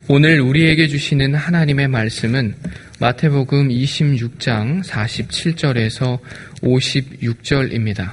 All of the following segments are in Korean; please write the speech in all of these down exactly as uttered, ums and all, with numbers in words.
오늘 우리에게 주시는 하나님의 말씀은 마태복음 이십육 장 사십칠 절에서 오십육 절입니다.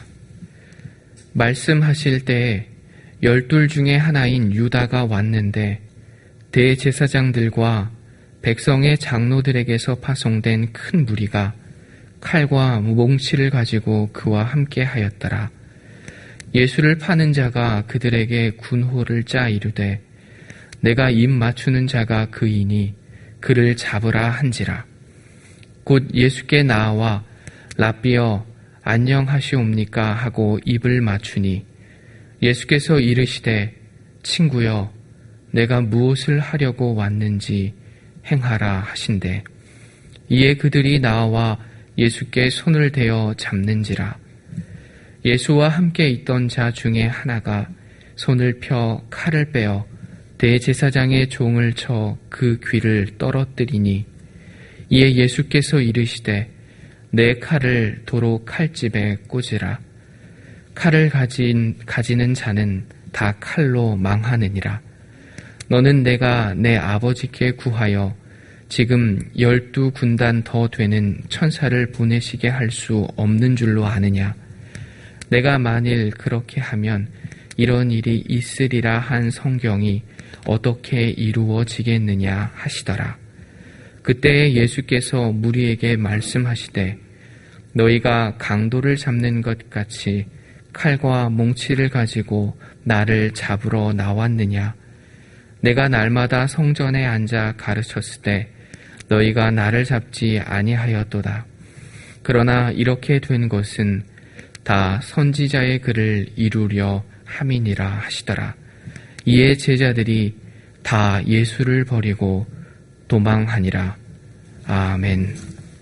말씀하실 때에 열둘 중에 하나인 유다가 왔는데 대제사장들과 백성의 장로들에게서 파송된 큰 무리가 칼과 몽치를 가지고 그와 함께 하였더라. 예수를 파는 자가 그들에게 군호를 짜 이르되 내가 입 맞추는 자가 그이니 그를 잡으라 한지라. 곧 예수께 나와 랍비여 안녕하시옵니까 하고 입을 맞추니 예수께서 이르시되 친구여 내가 무엇을 하려고 왔는지 행하라 하신대. 이에 그들이 나와 예수께 손을 대어 잡는지라. 예수와 함께 있던 자 중에 하나가 손을 펴 칼을 빼어 대제사장의 종을 쳐 그 귀를 떨어뜨리니 이에 예수께서 이르시되 내 칼을 도로 칼집에 꽂으라. 칼을 가진, 가지는 자는 다 칼로 망하느니라. 너는 내가 내 아버지께 구하여 지금 열두 군단 더 되는 천사를 보내시게 할 수 없는 줄로 아느냐. 내가 만일 그렇게 하면 이런 일이 있으리라 한 성경이 어떻게 이루어지겠느냐 하시더라. 그때 예수께서 무리에게 말씀하시되 너희가 강도를 잡는 것 같이 칼과 몽치를 가지고 나를 잡으러 나왔느냐. 내가 날마다 성전에 앉아 가르쳤을 때 너희가 나를 잡지 아니하였도다. 그러나 이렇게 된 것은 다 선지자의 글을 이루려 함이니라 하시더라. 이에 제자들이 다 예수를 버리고 도망하니라. 아멘.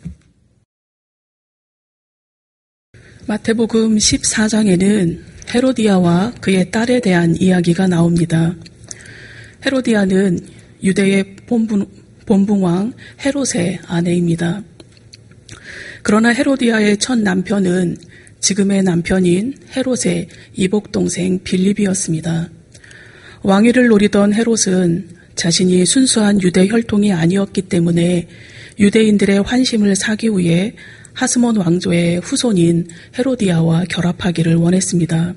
마태복음 십사 장에는 헤로디아와 그의 딸에 대한 이야기가 나옵니다. 헤로디아는 유대의 본분, 본붕왕 헤롯의 아내입니다. 그러나 헤로디아의 첫 남편은 지금의 남편인 헤롯의 이복동생 빌립이었습니다. 왕위를 노리던 헤롯은 자신이 순수한 유대 혈통이 아니었기 때문에 유대인들의 환심을 사기 위해 하스몬 왕조의 후손인 헤로디아와 결합하기를 원했습니다.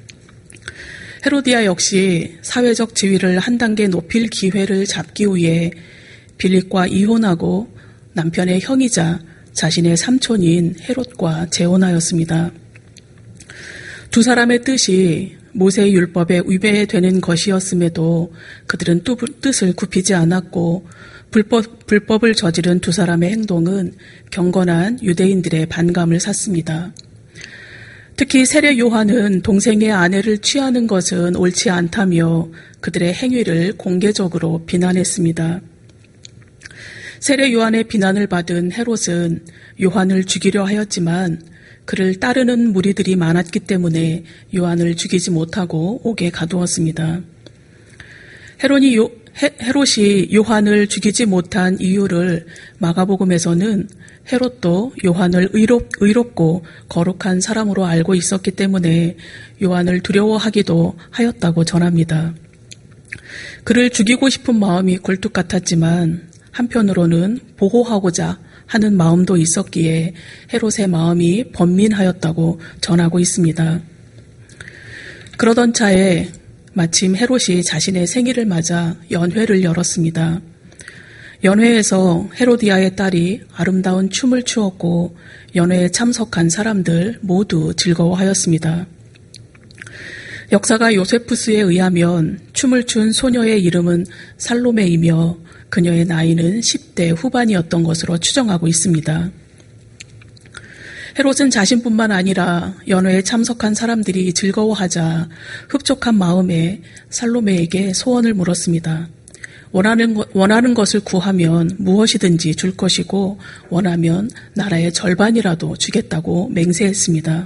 헤로디아 역시 사회적 지위를 한 단계 높일 기회를 잡기 위해 빌립과 이혼하고 남편의 형이자 자신의 삼촌인 헤롯과 재혼하였습니다. 두 사람의 뜻이 모세의 율법에 위배되는 것이었음에도 그들은 뜻을 굽히지 않았고 불법, 불법을 저지른 두 사람의 행동은 경건한 유대인들의 반감을 샀습니다. 특히 세례 요한은 동생의 아내를 취하는 것은 옳지 않다며 그들의 행위를 공개적으로 비난했습니다. 세례 요한의 비난을 받은 헤롯은 요한을 죽이려 하였지만 그를 따르는 무리들이 많았기 때문에 요한을 죽이지 못하고 옥에 가두었습니다. 헤롯이, 요, 헤, 헤롯이 요한을 죽이지 못한 이유를 마가복음에서는 헤롯도 요한을 의롭, 의롭고 거룩한 사람으로 알고 있었기 때문에 요한을 두려워하기도 하였다고 전합니다. 그를 죽이고 싶은 마음이 굴뚝 같았지만 한편으로는 보호하고자 하는 마음도 있었기에 헤롯의 마음이 번민하였다고 전하고 있습니다. 그러던 차에 마침 헤롯이 자신의 생일을 맞아 연회를 열었습니다. 연회에서 헤로디아의 딸이 아름다운 춤을 추었고 연회에 참석한 사람들 모두 즐거워하였습니다. 역사가 요세푸스에 의하면 춤을 춘 소녀의 이름은 살로메이며 그녀의 나이는 십 대 후반이었던 것으로 추정하고 있습니다. 헤롯은 자신뿐만 아니라 연회에 참석한 사람들이 즐거워하자 흡족한 마음에 살로메에게 소원을 물었습니다. 원하는, 원하는 것을 구하면 무엇이든지 줄 것이고 원하면 나라의 절반이라도 주겠다고 맹세했습니다.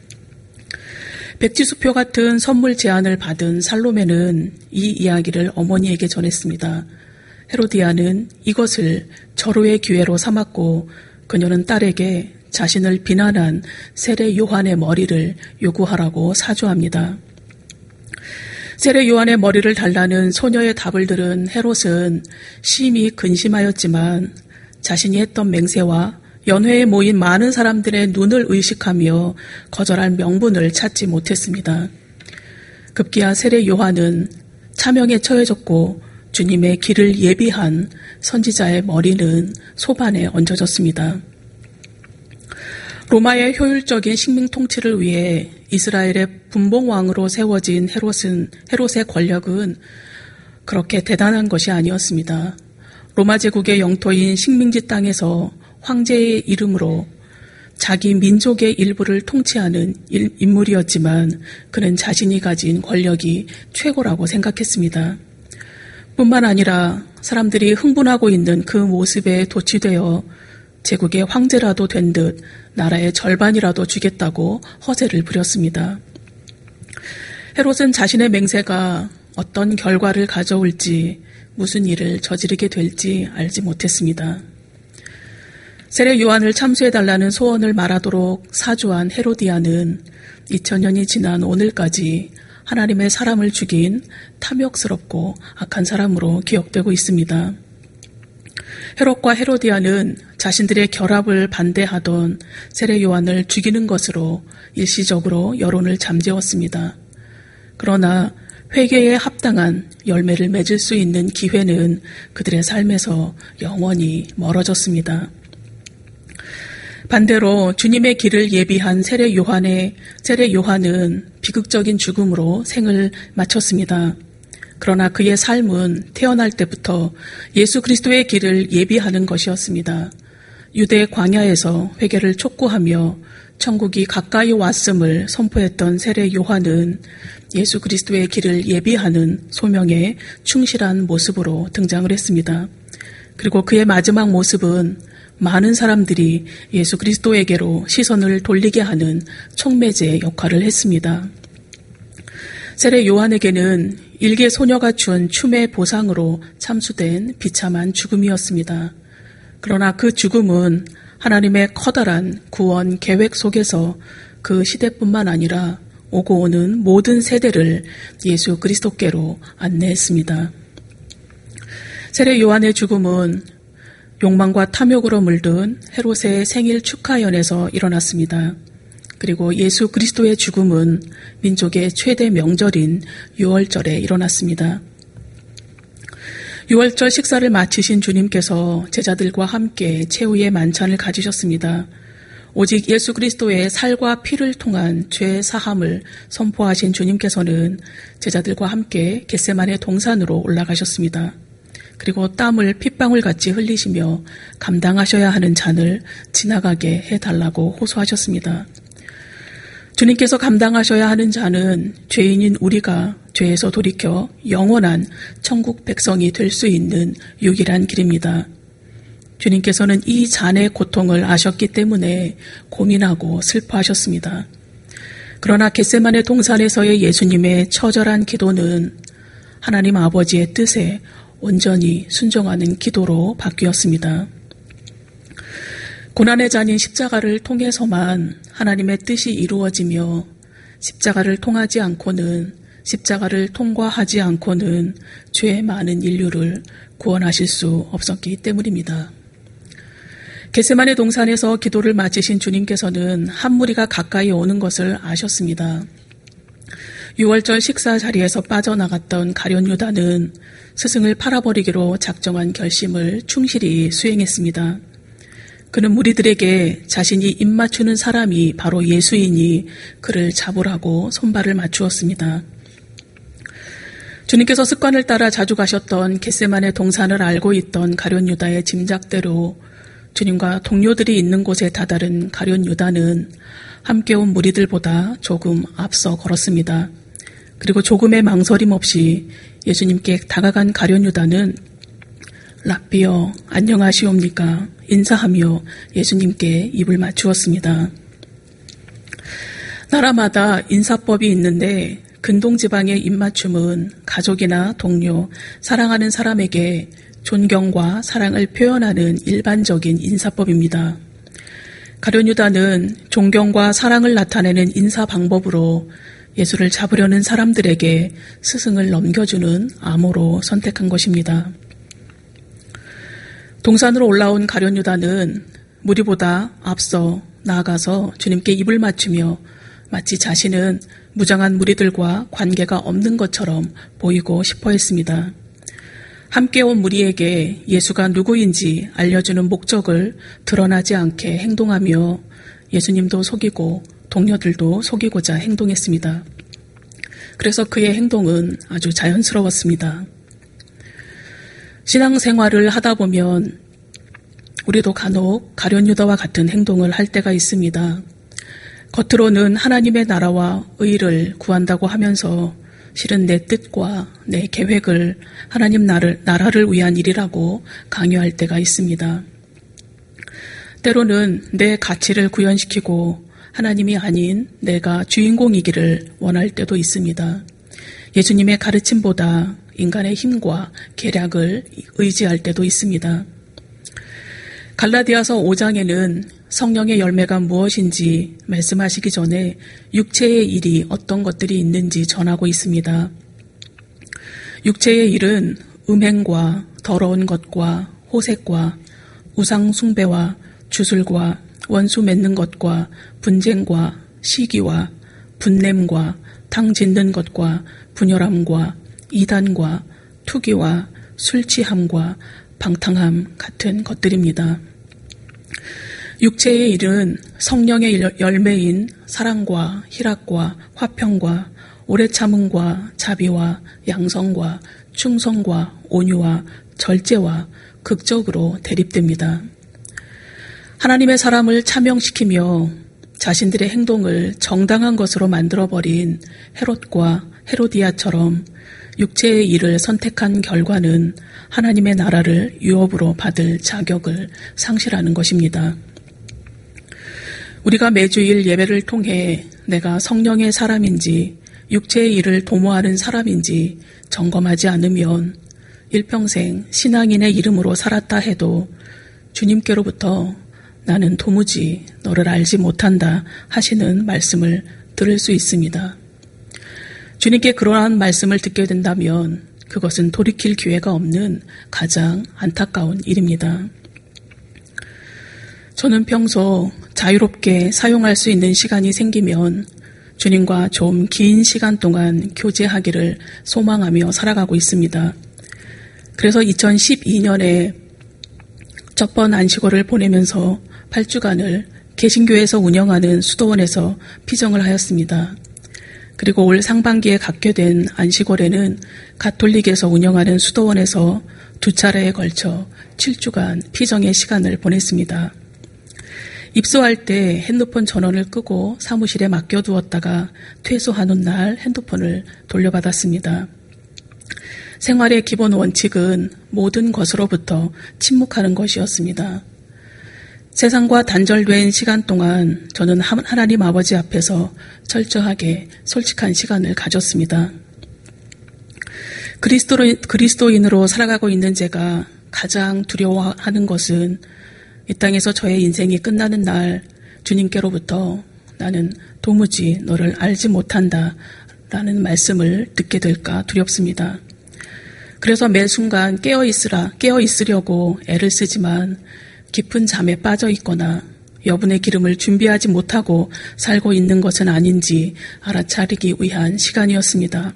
백지수표 같은 선물 제안을 받은 살로메는 이 이야기를 어머니에게 전했습니다. 헤로디아는 이것을 절호의 기회로 삼았고 그녀는 딸에게 자신을 비난한 세례 요한의 머리를 요구하라고 사주합니다. 세례 요한의 머리를 달라는 소녀의 답을 들은 헤롯은 심히 근심하였지만 자신이 했던 맹세와 연회에 모인 많은 사람들의 눈을 의식하며 거절할 명분을 찾지 못했습니다. 급기야 세례 요한은 차명에 처해졌고 주님의 길을 예비한 선지자의 머리는 소반에 얹어졌습니다. 로마의 효율적인 식민 통치를 위해 이스라엘의 분봉왕으로 세워진 헤롯은, 헤롯의 권력은 그렇게 대단한 것이 아니었습니다. 로마 제국의 영토인 식민지 땅에서 황제의 이름으로 자기 민족의 일부를 통치하는 인물이었지만 그는 자신이 가진 권력이 최고라고 생각했습니다. 뿐만 아니라 사람들이 흥분하고 있는 그 모습에 도취되어 제국의 황제라도 된 듯 나라의 절반이라도 주겠다고 허세를 부렸습니다. 헤롯은 자신의 맹세가 어떤 결과를 가져올지 무슨 일을 저지르게 될지 알지 못했습니다. 세례 요한을 참수해달라는 소원을 말하도록 사주한 헤로디아는 이천 년이 지난 오늘까지 하나님의 사람을 죽인 탐욕스럽고 악한 사람으로 기억되고 있습니다. 헤롯과 헤로디아는 자신들의 결합을 반대하던 세례 요한을 죽이는 것으로 일시적으로 여론을 잠재웠습니다. 그러나 회개에 합당한 열매를 맺을 수 있는 기회는 그들의 삶에서 영원히 멀어졌습니다. 반대로 주님의 길을 예비한 세례 요한의 세례 요한은 비극적인 죽음으로 생을 마쳤습니다. 그러나 그의 삶은 태어날 때부터 예수 그리스도의 길을 예비하는 것이었습니다. 유대 광야에서 회개를 촉구하며 천국이 가까이 왔음을 선포했던 세례 요한은 예수 그리스도의 길을 예비하는 소명에 충실한 모습으로 등장을 했습니다. 그리고 그의 마지막 모습은 많은 사람들이 예수 그리스도에게로 시선을 돌리게 하는 촉매제 역할을 했습니다. 세례 요한에게는 일개 소녀가 준 춤의 보상으로 참수된 비참한 죽음이었습니다. 그러나 그 죽음은 하나님의 커다란 구원 계획 속에서 그 시대뿐만 아니라 오고 오는 모든 세대를 예수 그리스도께로 안내했습니다. 세례 요한의 죽음은 욕망과 탐욕으로 물든 헤롯의 생일 축하연에서 일어났습니다. 그리고 예수 그리스도의 죽음은 민족의 최대 명절인 유월절에 일어났습니다. 유월절 식사를 마치신 주님께서 제자들과 함께 최후의 만찬을 가지셨습니다. 오직 예수 그리스도의 살과 피를 통한 죄 사함을 선포하신 주님께서는 제자들과 함께 겟세마네 동산으로 올라가셨습니다. 그리고 땀을 핏방울같이 흘리시며 감당하셔야 하는 잔을 지나가게 해달라고 호소하셨습니다. 주님께서 감당하셔야 하는 잔은 죄인인 우리가 죄에서 돌이켜 영원한 천국 백성이 될 수 있는 유일한 길입니다. 주님께서는 이 잔의 고통을 아셨기 때문에 고민하고 슬퍼하셨습니다. 그러나 겟세마네 동산에서의 예수님의 처절한 기도는 하나님 아버지의 뜻에 온전히 순종하는 기도로 바뀌었습니다. 고난의 잔인 십자가를 통해서만 하나님의 뜻이 이루어지며 십자가를 통하지 않고는 십자가를 통과하지 않고는 죄 많은 인류를 구원하실 수 없었기 때문입니다. 겟세마네 동산에서 기도를 마치신 주님께서는 한 무리가 가까이 오는 것을 아셨습니다. 유월절 식사 자리에서 빠져나갔던 가룟 유다는 스승을 팔아버리기로 작정한 결심을 충실히 수행했습니다. 그는 무리들에게 자신이 입맞추는 사람이 바로 예수이니 그를 잡으라고 손발을 맞추었습니다. 주님께서 습관을 따라 자주 가셨던 겟세마네 동산을 알고 있던 가룟 유다의 짐작대로 주님과 동료들이 있는 곳에 다다른 가룟 유다는 함께 온 무리들보다 조금 앞서 걸었습니다. 그리고 조금의 망설임 없이 예수님께 다가간 가룟 유다는 랍비여 안녕하시옵니까 인사하며 예수님께 입을 맞추었습니다. 나라마다 인사법이 있는데 근동지방의 입맞춤은 가족이나 동료, 사랑하는 사람에게 존경과 사랑을 표현하는 일반적인 인사법입니다. 가룟 유다는 존경과 사랑을 나타내는 인사 방법으로 예수를 잡으려는 사람들에게 스승을 넘겨주는 암호로 선택한 것입니다. 동산으로 올라온 가룟 유다는 무리보다 앞서 나아가서 주님께 입을 맞추며 마치 자신은 무장한 무리들과 관계가 없는 것처럼 보이고 싶어 했습니다. 함께 온 무리에게 예수가 누구인지 알려주는 목적을 드러나지 않게 행동하며 예수님도 속이고 동료들도 속이고자 행동했습니다. 그래서 그의 행동은 아주 자연스러웠습니다. 신앙생활을 하다 보면 우리도 간혹 가룟 유다와 같은 행동을 할 때가 있습니다. 겉으로는 하나님의 나라와 의를 구한다고 하면서 실은 내 뜻과 내 계획을 하나님 나를, 나라를 위한 일이라고 강요할 때가 있습니다. 때로는 내 가치를 구현시키고 하나님이 아닌 내가 주인공이기를 원할 때도 있습니다. 예수님의 가르침보다 인간의 힘과 계략을 의지할 때도 있습니다. 갈라디아서 오 장에는 성령의 열매가 무엇인지 말씀하시기 전에 육체의 일이 어떤 것들이 있는지 전하고 있습니다. 육체의 일은 음행과 더러운 것과 호색과 우상 숭배와 주술과 원수 맺는 것과 분쟁과 시기와 분냄과 탕 짓는 것과 분열함과 이단과 투기와 술 취함과 방탕함 같은 것들입니다. 육체의 일은 성령의 열매인 사랑과 희락과 화평과 오래 참음과 자비와 양성과 충성과 온유와 절제와 극적으로 대립됩니다. 하나님의 사람을 차명시키며 자신들의 행동을 정당한 것으로 만들어버린 헤롯과 헤로디아처럼 육체의 일을 선택한 결과는 하나님의 나라를 유업으로 받을 자격을 상실하는 것입니다. 우리가 매주일 예배를 통해 내가 성령의 사람인지 육체의 일을 도모하는 사람인지 점검하지 않으면 일평생 신앙인의 이름으로 살았다 해도 주님께로부터 나는 도무지 너를 알지 못한다 하시는 말씀을 들을 수 있습니다. 주님께 그러한 말씀을 듣게 된다면 그것은 돌이킬 기회가 없는 가장 안타까운 일입니다. 저는 평소 자유롭게 사용할 수 있는 시간이 생기면 주님과 좀 긴 시간 동안 교제하기를 소망하며 살아가고 있습니다. 그래서 이천십이 년에 첫 번 안식월을 보내면서 팔 주간을 개신교에서 운영하는 수도원에서 피정을 하였습니다. 그리고 올 상반기에 갖게 된 안식월에는 가톨릭에서 운영하는 수도원에서 두 차례에 걸쳐 칠 주간 피정의 시간을 보냈습니다. 입소할 때 핸드폰 전원을 끄고 사무실에 맡겨두었다가 퇴소하는 날 핸드폰을 돌려받았습니다. 생활의 기본 원칙은 모든 것으로부터 침묵하는 것이었습니다. 세상과 단절된 시간 동안 저는 하나님 아버지 앞에서 철저하게 솔직한 시간을 가졌습니다. 그리스도인으로 살아가고 있는 제가 가장 두려워하는 것은 이 땅에서 저의 인생이 끝나는 날 주님께로부터 나는 도무지 너를 알지 못한다 라는 말씀을 듣게 될까 두렵습니다. 그래서 매 순간 깨어있으라, 깨어있으려고 애를 쓰지만 깊은 잠에 빠져 있거나 여분의 기름을 준비하지 못하고 살고 있는 것은 아닌지 알아차리기 위한 시간이었습니다.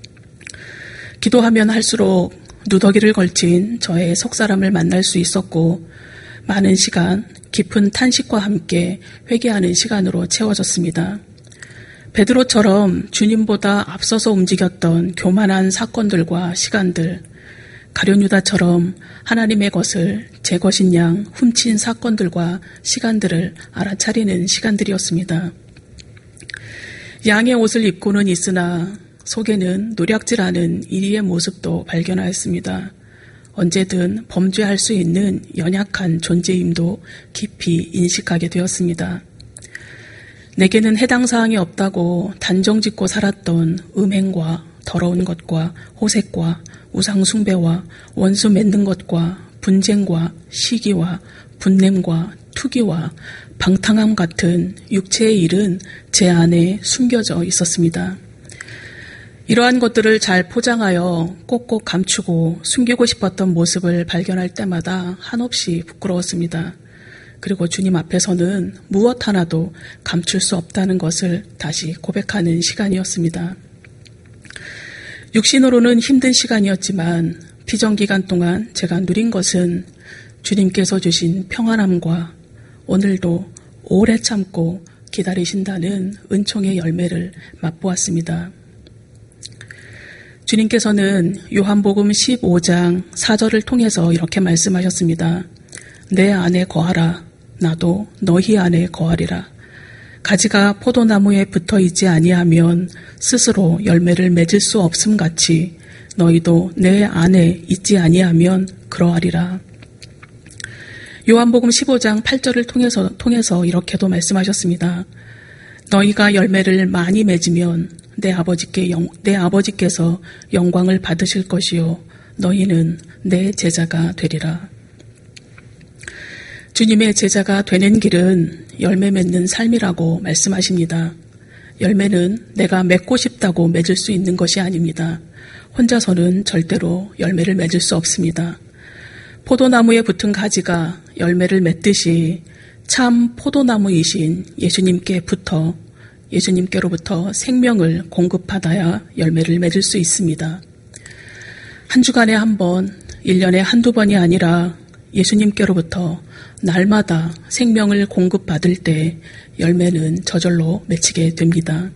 기도하면 할수록 누더기를 걸친 저의 속사람을 만날 수 있었고 많은 시간 깊은 탄식과 함께 회개하는 시간으로 채워졌습니다. 베드로처럼 주님보다 앞서서 움직였던 교만한 사건들과 시간들, 가룟 유다처럼 하나님의 것을 제 것인 양 훔친 사건들과 시간들을 알아차리는 시간들이었습니다. 양의 옷을 입고는 있으나 속에는 노략질하는 이리의 모습도 발견하였습니다. 언제든 범죄할 수 있는 연약한 존재임도 깊이 인식하게 되었습니다. 내게는 해당 사항이 없다고 단정짓고 살았던 음행과 더러운 것과 호색과 우상 숭배와 원수 맺는 것과 분쟁과 시기와 분냄과 투기와 방탕함 같은 육체의 일은 제 안에 숨겨져 있었습니다. 이러한 것들을 잘 포장하여 꼭꼭 감추고 숨기고 싶었던 모습을 발견할 때마다 한없이 부끄러웠습니다. 그리고 주님 앞에서는 무엇 하나도 감출 수 없다는 것을 다시 고백하는 시간이었습니다. 육신으로는 힘든 시간이었지만 비정기간 동안 제가 누린 것은 주님께서 주신 평안함과 오늘도 오래 참고 기다리신다는 은총의 열매를 맛보았습니다. 주님께서는 요한복음 십오 장 사 절을 통해서 이렇게 말씀하셨습니다. 내 안에 거하라. 나도 너희 안에 거하리라. 가지가 포도나무에 붙어 있지 아니하면 스스로 열매를 맺을 수 없음 같이 너희도 내 안에 있지 아니하면 그러하리라. 요한복음 십오 장 팔 절을 통해서, 통해서 이렇게도 말씀하셨습니다. 너희가 열매를 많이 맺으면 내 아버지께 영, 내 아버지께서 영광을 받으실 것이요 너희는 내 제자가 되리라. 주님의 제자가 되는 길은 열매 맺는 삶이라고 말씀하십니다. 열매는 내가 맺고 싶다고 맺을 수 있는 것이 아닙니다. 혼자서는 절대로 열매를 맺을 수 없습니다. 포도나무에 붙은 가지가 열매를 맺듯이 참 포도나무이신 예수님께 붙어 예수님께로부터 생명을 공급받아야 열매를 맺을 수 있습니다. 한 주간에 한 번, 일 년에 한두 번이 아니라 예수님께로부터 날마다 생명을 공급받을 때 열매는 저절로 맺히게 됩니다.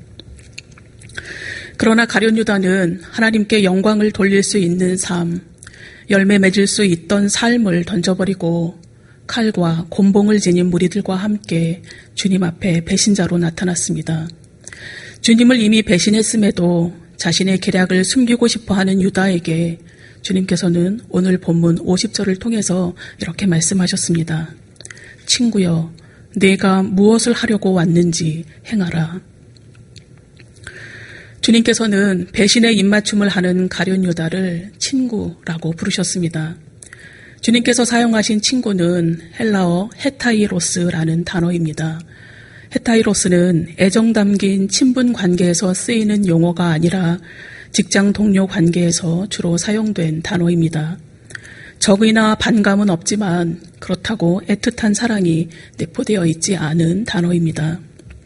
그러나 가룟 유다는 하나님께 영광을 돌릴 수 있는 삶, 열매 맺을 수 있던 삶을 던져버리고 칼과 곤봉을 지닌 무리들과 함께 주님 앞에 배신자로 나타났습니다. 주님을 이미 배신했음에도 자신의 계략을 숨기고 싶어하는 유다에게 주님께서는 오늘 본문 오십 절을 통해서 이렇게 말씀하셨습니다. 친구여, 내가 무엇을 하려고 왔는지 행하라. 주님께서는 배신의 입맞춤을 하는 가룟 유다를 친구라고 부르셨습니다. 주님께서 사용하신 친구는 헬라어 헤타이로스라는 단어입니다. 헤타이로스는 애정 담긴 친분 관계에서 쓰이는 용어가 아니라 직장 동료 관계에서 주로 사용된 단어입니다. 적이나 반감은 없지만 그렇다고 애틋한 사랑이 내포되어 있지 않은 단어입니다.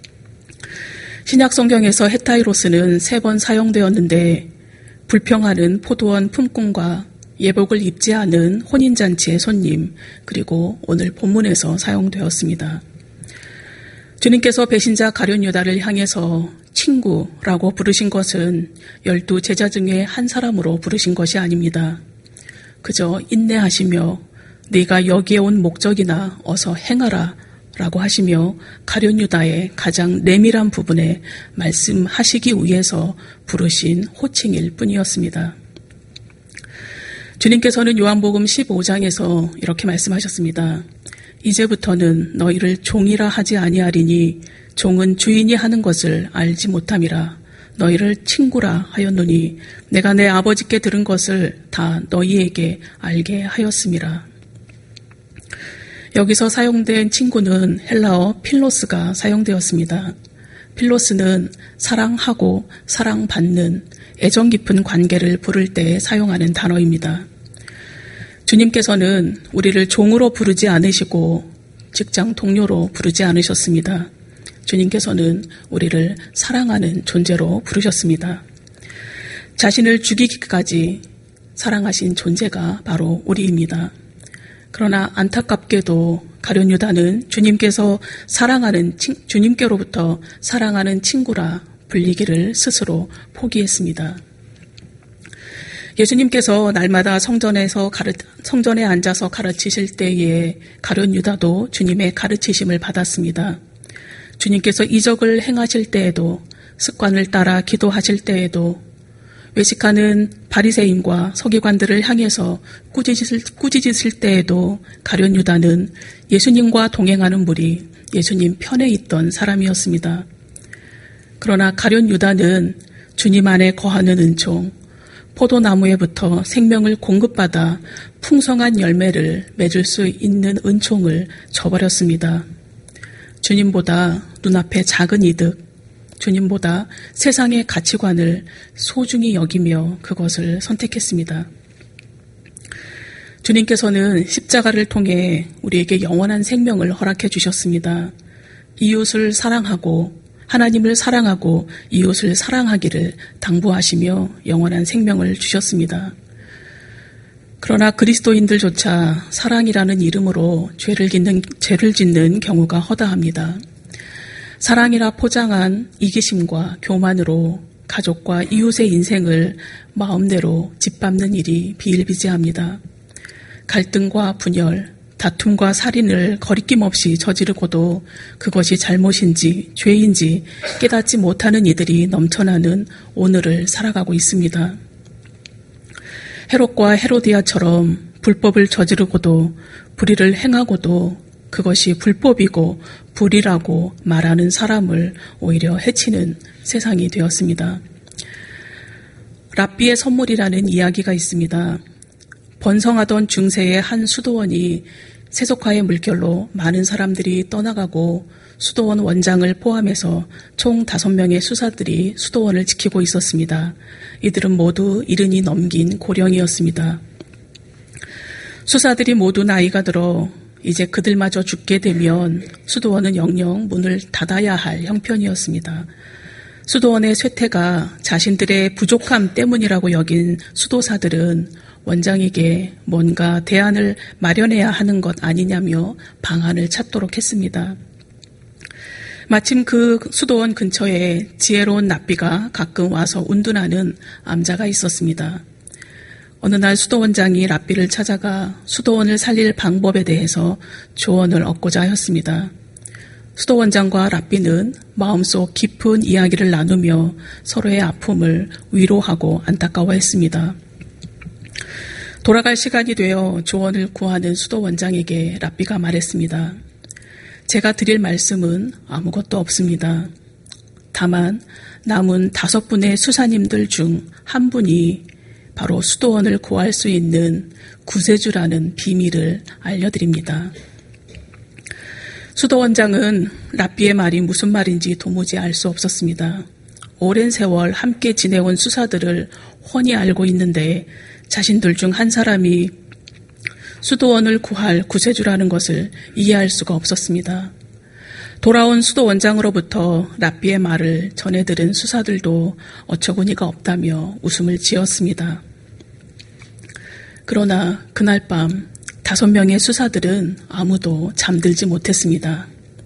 신약 성경에서 헤타이로스는 세 번 사용되었는데 불평하는 포도원 품꾼과 예복을 입지 않은 혼인잔치의 손님, 그리고 오늘 본문에서 사용되었습니다. 주님께서 배신자 가룟 유다를 향해서 친구라고 부르신 것은 열두 제자 중에 한 사람으로 부르신 것이 아닙니다. 그저 인내하시며 네가 여기에 온 목적이나 어서 행하라 라고 하시며 가룟 유다의 가장 내밀한 부분에 말씀하시기 위해서 부르신 호칭일 뿐이었습니다. 주님께서는 요한복음 십오 장에서 이렇게 말씀하셨습니다. 이제부터는 너희를 종이라 하지 아니하리니 종은 주인이 하는 것을 알지 못함이라. 너희를 친구라 하였노니 내가 내 아버지께 들은 것을 다 너희에게 알게 하였음이라. 여기서 사용된 친구는 헬라어 필로스가 사용되었습니다. 필로스는 사랑하고 사랑받는 애정 깊은 관계를 부를 때 사용하는 단어입니다. 주님께서는 우리를 종으로 부르지 않으시고 직장 동료로 부르지 않으셨습니다. 주님께서는 우리를 사랑하는 존재로 부르셨습니다. 자신을 죽이기까지 사랑하신 존재가 바로 우리입니다. 그러나 안타깝게도 가룟 유다는 주님께서 사랑하는 주님께로부터 사랑하는 친구라 불리기를 스스로 포기했습니다. 예수님께서 날마다 성전에서 가르, 성전에 앉아서 가르치실 때에 가룟 유다도 주님의 가르치심을 받았습니다. 주님께서 이적을 행하실 때에도, 습관을 따라 기도하실 때에도, 외식하는 바리새인과 서기관들을 향해서 꾸짖으실, 꾸짖으실 때에도 가룟 유다는 예수님과 동행하는 무리, 예수님 편에 있던 사람이었습니다. 그러나 가룟 유다는 주님 안에 거하는 은총, 포도나무에부터 생명을 공급받아 풍성한 열매를 맺을 수 있는 은총을 저버렸습니다. 주님보다 눈앞에 작은 이득, 주님보다 세상의 가치관을 소중히 여기며 그것을 선택했습니다. 주님께서는 십자가를 통해 우리에게 영원한 생명을 허락해 주셨습니다. 이웃을 사랑하고 하나님을 사랑하고 이웃을 사랑하기를 당부하시며 영원한 생명을 주셨습니다. 그러나 그리스도인들조차 사랑이라는 이름으로 죄를 짓는, 죄를 짓는 경우가 허다합니다. 사랑이라 포장한 이기심과 교만으로 가족과 이웃의 인생을 마음대로 짓밟는 일이 비일비재합니다. 갈등과 분열, 다툼과 살인을 거리낌 없이 저지르고도 그것이 잘못인지 죄인지 깨닫지 못하는 이들이 넘쳐나는 오늘을 살아가고 있습니다. 헤롯과 헤로디아처럼 불법을 저지르고도 불의를 행하고도 그것이 불법이고 불의라고 말하는 사람을 오히려 해치는 세상이 되었습니다. 랍비의 선물이라는 이야기가 있습니다. 번성하던 중세의 한 수도원이 세속화의 물결로 많은 사람들이 떠나가고 수도원 원장을 포함해서 총 다섯 명의 수사들이 수도원을 지키고 있었습니다. 이들은 모두 이른이 넘긴 고령이었습니다. 수사들이 모두 나이가 들어 이제 그들마저 죽게 되면 수도원은 영영 문을 닫아야 할 형편이었습니다. 수도원의 쇠퇴가 자신들의 부족함 때문이라고 여긴 수도사들은 원장에게 뭔가 대안을 마련해야 하는 것 아니냐며 방안을 찾도록 했습니다. 마침 그 수도원 근처에 지혜로운 납비가 가끔 와서 운둔하는 암자가 있었습니다. 어느 날 수도원장이 랍비를 찾아가 수도원을 살릴 방법에 대해서 조언을 얻고자 하였습니다. 수도원장과 랍비는 마음속 깊은 이야기를 나누며 서로의 아픔을 위로하고 안타까워했습니다. 돌아갈 시간이 되어 조언을 구하는 수도원장에게 랍비가 말했습니다. 제가 드릴 말씀은 아무것도 없습니다. 다만 남은 다섯 분의 수사님들 중 한 분이 바로 수도원을 구할 수 있는 구세주라는 비밀을 알려드립니다. 수도원장은 랍비의 말이 무슨 말인지 도무지 알 수 없었습니다. 오랜 세월 함께 지내온 수사들을 훤히 알고 있는데 자신들 중 한 사람이 수도원을 구할 구세주라는 것을 이해할 수가 없었습니다. 돌아온 수도원장으로부터 랍비의 말을 전해 들은 수사들도 어처구니가 없다며 웃음을 지었습니다. 그러나 그날 밤 다섯 명의 수사들은 아무도 잠들지 못했습니다.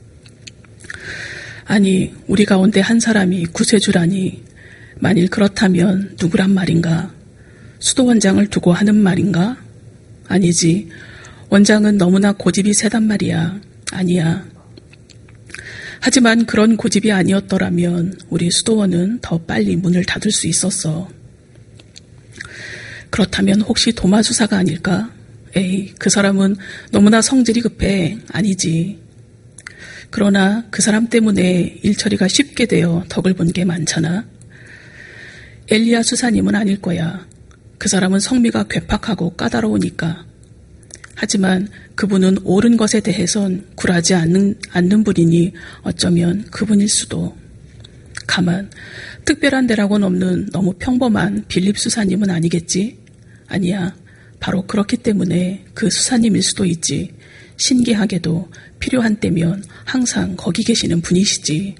아니, 우리 가운데 한 사람이 구세주라니, 만일 그렇다면 누구란 말인가? 수도원장을 두고 하는 말인가? 아니지, 원장은 너무나 고집이 세단 말이야. 아니야. 하지만 그런 고집이 아니었더라면 우리 수도원은 더 빨리 문을 닫을 수 있었어. 그렇다면 혹시 도마수사가 아닐까? 에이, 그 사람은 너무나 성질이 급해. 아니지. 그러나 그 사람 때문에 일처리가 쉽게 되어 덕을 본 게 많잖아. 엘리야 수사님은 아닐 거야. 그 사람은 성미가 괴팍하고 까다로우니까. 하지만 그분은 옳은 것에 대해선 굴하지 않는, 않는 분이니 어쩌면 그분일 수도. 가만, 특별한 데라고는 없는 너무 평범한 빌립 수사님은 아니겠지? 아니야. 바로 그렇기 때문에 그 수사님일 수도 있지. 신기하게도 필요한 때면 항상 거기 계시는 분이시지.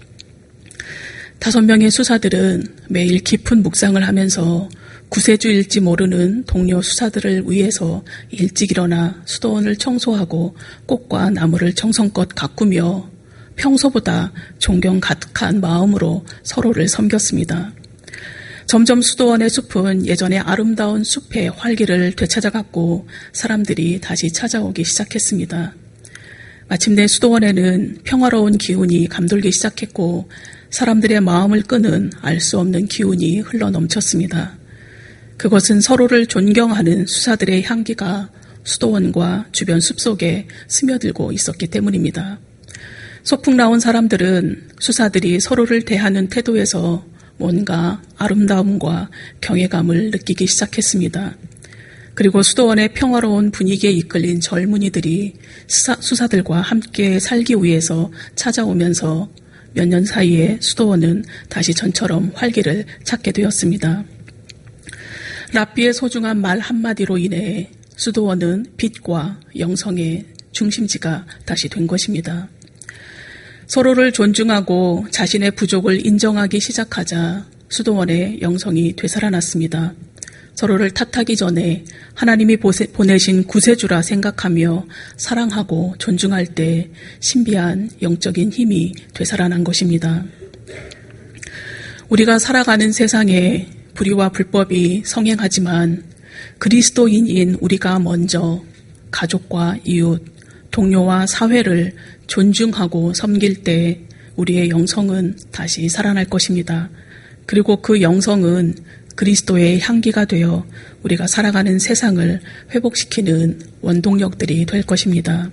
다섯 명의 수사들은 매일 깊은 묵상을 하면서 구세주일지 모르는 동료 수사들을 위해서 일찍 일어나 수도원을 청소하고 꽃과 나무를 정성껏 가꾸며 평소보다 존경 가득한 마음으로 서로를 섬겼습니다. 점점 수도원의 숲은 예전의 아름다운 숲의 활기를 되찾아갔고 사람들이 다시 찾아오기 시작했습니다. 마침내 수도원에는 평화로운 기운이 감돌기 시작했고 사람들의 마음을 끄는 알 수 없는 기운이 흘러넘쳤습니다. 그것은 서로를 존경하는 수사들의 향기가 수도원과 주변 숲속에 스며들고 있었기 때문입니다. 소풍 나온 사람들은 수사들이 서로를 대하는 태도에서 뭔가 아름다움과 경외감을 느끼기 시작했습니다. 그리고 수도원의 평화로운 분위기에 이끌린 젊은이들이 수사, 수사들과 함께 살기 위해서 찾아오면서 몇 년 사이에 수도원은 다시 전처럼 활기를 찾게 되었습니다. 랍비의 소중한 말 한마디로 인해 수도원은 빛과 영성의 중심지가 다시 된 것입니다. 서로를 존중하고 자신의 부족을 인정하기 시작하자 수도원의 영성이 되살아났습니다. 서로를 탓하기 전에 하나님이 보내신 구세주라 생각하며 사랑하고 존중할 때 신비한 영적인 힘이 되살아난 것입니다. 우리가 살아가는 세상에 불의와 불법이 성행하지만 그리스도인인 우리가 먼저 가족과 이웃, 동료와 사회를 존중하고 섬길 때 우리의 영성은 다시 살아날 것입니다. 그리고 그 영성은 그리스도의 향기가 되어 우리가 살아가는 세상을 회복시키는 원동력들이 될 것입니다.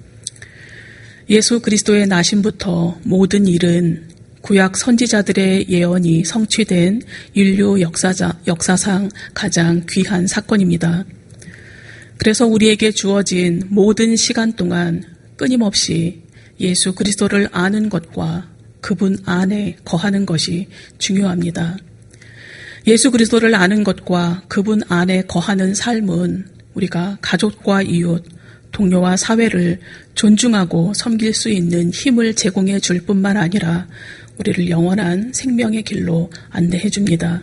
예수 그리스도의 나심부터 모든 일은 구약 선지자들의 예언이 성취된 인류 역사자, 역사상 가장 귀한 사건입니다. 그래서 우리에게 주어진 모든 시간 동안 끊임없이 예수 그리스도를 아는 것과 그분 안에 거하는 것이 중요합니다. 예수 그리스도를 아는 것과 그분 안에 거하는 삶은 우리가 가족과 이웃, 동료와 사회를 존중하고 섬길 수 있는 힘을 제공해 줄 뿐만 아니라 우리를 영원한 생명의 길로 안내해 줍니다.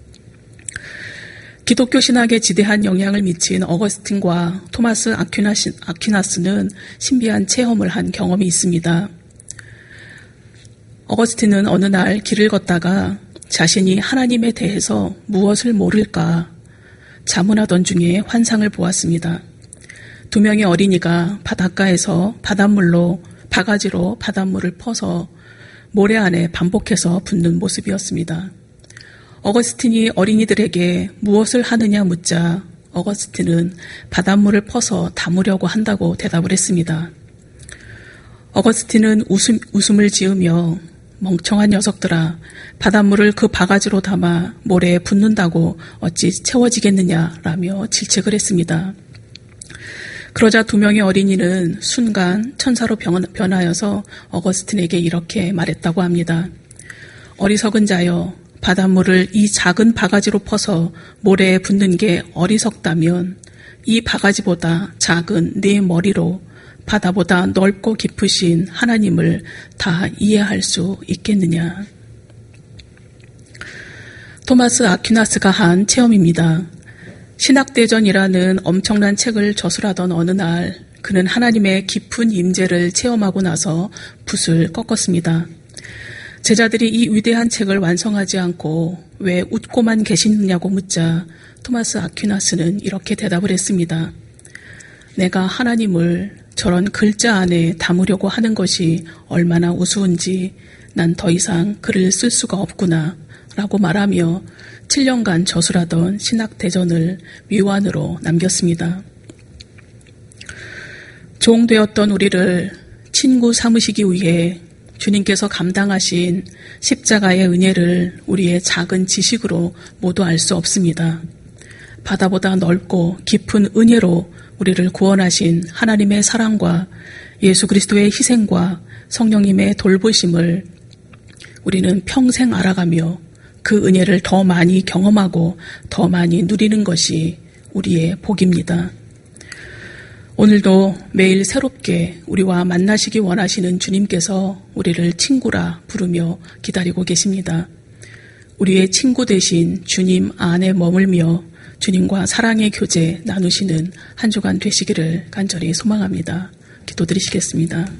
기독교 신학에 지대한 영향을 미친 어거스틴과 토마스 아퀴나시, 아퀴나스는 신비한 체험을 한 경험이 있습니다. 어거스틴은 어느 날 길을 걷다가 자신이 하나님에 대해서 무엇을 모를까 자문하던 중에 환상을 보았습니다. 두 명의 어린이가 바닷가에서 바닷물로 바가지로 바닷물을 퍼서 모래 안에 반복해서 붓는 모습이었습니다. 어거스틴이 어린이들에게 무엇을 하느냐 묻자 어거스틴은 바닷물을 퍼서 담으려고 한다고 대답을 했습니다. 어거스틴은 웃음, 웃음을 지으며 멍청한 녀석들아, 바닷물을 그 바가지로 담아 모래에 붓는다고 어찌 채워지겠느냐라며 질책을 했습니다. 그러자 두 명의 어린이는 순간 천사로 변하여서 어거스틴에게 이렇게 말했다고 합니다. 어리석은 자여, 바닷물을 이 작은 바가지로 퍼서 모래에 붓는 게 어리석다면 이 바가지보다 작은 네 머리로 바다보다 넓고 깊으신 하나님을 다 이해할 수 있겠느냐. 토마스 아퀴나스가 한 체험입니다. 신학대전이라는 엄청난 책을 저술하던 어느 날 그는 하나님의 깊은 임재를 체험하고 나서 붓을 꺾었습니다. 제자들이 이 위대한 책을 완성하지 않고 왜 웃고만 계시느냐고 묻자 토마스 아퀴나스는 이렇게 대답을 했습니다. 내가 하나님을 저런 글자 안에 담으려고 하는 것이 얼마나 우스운지 난 더 이상 글을 쓸 수가 없구나 라고 말하며 칠 년간 저술하던 신학대전을 위완으로 남겼습니다. 종되었던 우리를 친구 삼으시기 위해 주님께서 감당하신 십자가의 은혜를 우리의 작은 지식으로 모두 알 수 없습니다. 바다보다 넓고 깊은 은혜로 우리를 구원하신 하나님의 사랑과 예수 그리스도의 희생과 성령님의 돌보심을 우리는 평생 알아가며 그 은혜를 더 많이 경험하고 더 많이 누리는 것이 우리의 복입니다. 오늘도 매일 새롭게 우리와 만나시기 원하시는 주님께서 우리를 친구라 부르며 기다리고 계십니다. 우리의 친구 되신 주님 안에 머물며 주님과 사랑의 교제 나누시는 한 주간 되시기를 간절히 소망합니다. 기도드리시겠습니다.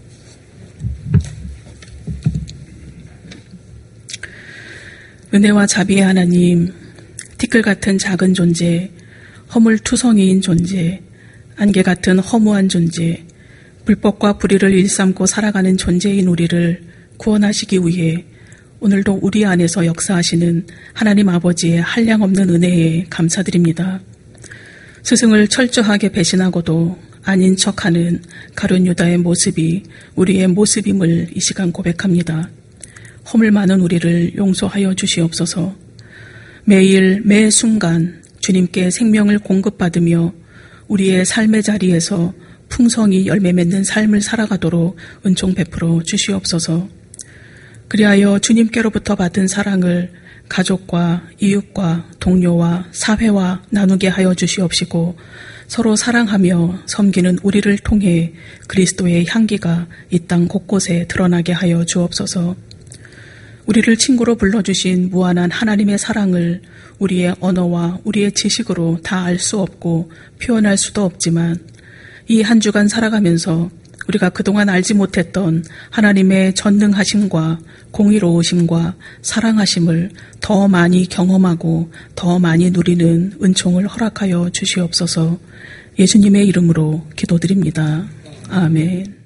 은혜와 자비의 하나님, 티끌 같은 작은 존재, 허물투성이인 존재, 안개 같은 허무한 존재, 불법과 불의를 일삼고 살아가는 존재인 우리를 구원하시기 위해 오늘도 우리 안에서 역사하시는 하나님 아버지의 한량없는 은혜에 감사드립니다. 스승을 철저하게 배신하고도 아닌 척하는 가룟 유다의 모습이 우리의 모습임을 이 시간 고백합니다. 허물 많은 우리를 용서하여 주시옵소서. 매일 매 순간 주님께 생명을 공급받으며 우리의 삶의 자리에서 풍성히 열매 맺는 삶을 살아가도록 은총 베풀어 주시옵소서. 그리하여 주님께로부터 받은 사랑을 가족과 이웃과 동료와 사회와 나누게 하여 주시옵시고 서로 사랑하며 섬기는 우리를 통해 그리스도의 향기가 이 땅 곳곳에 드러나게 하여 주옵소서. 우리를 친구로 불러주신 무한한 하나님의 사랑을 우리의 언어와 우리의 지식으로 다 알 수 없고 표현할 수도 없지만 이 한 주간 살아가면서 우리가 그동안 알지 못했던 하나님의 전능하심과 공의로우심과 사랑하심을 더 많이 경험하고 더 많이 누리는 은총을 허락하여 주시옵소서. 예수님의 이름으로 기도드립니다. 아멘.